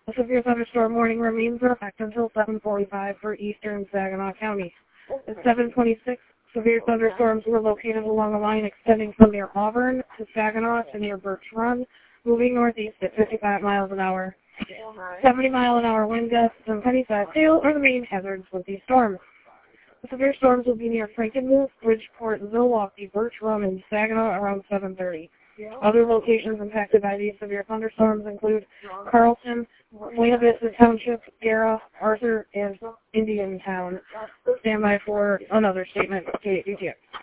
A severe thunderstorm warning remains in effect until 7:45 for eastern Saginaw County. At 7:26, severe thunderstorms were located along a line extending from near Auburn to Saginaw to near Birch Run, moving northeast at 55 miles an hour. 70-mile-an-hour wind gusts and penny-sized hail are the main hazards with these storms. The severe storms will be near Frankenmuth, Bridgeport, Milwaukee, Birch Run, and Saginaw around 7:30. Other locations impacted by these severe thunderstorms include Carlton, Buena Vista Township, Guerra, Arthur, and Indiantown. Stand by for another statement. KATX.